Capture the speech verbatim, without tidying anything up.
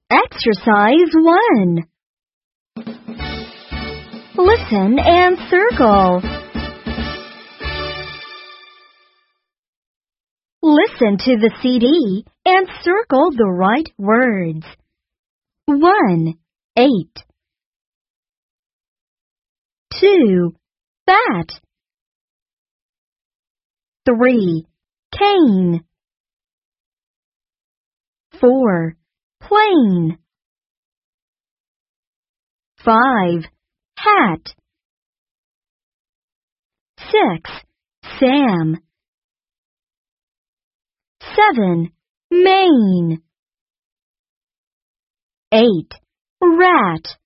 Exercise one. Listen and circle. Listen to the C D and circle the right words. one. Eight. two. Bat. three. Cane. four. Plane. five. Hat. six. Sam. seven. Maine. eight. Rat.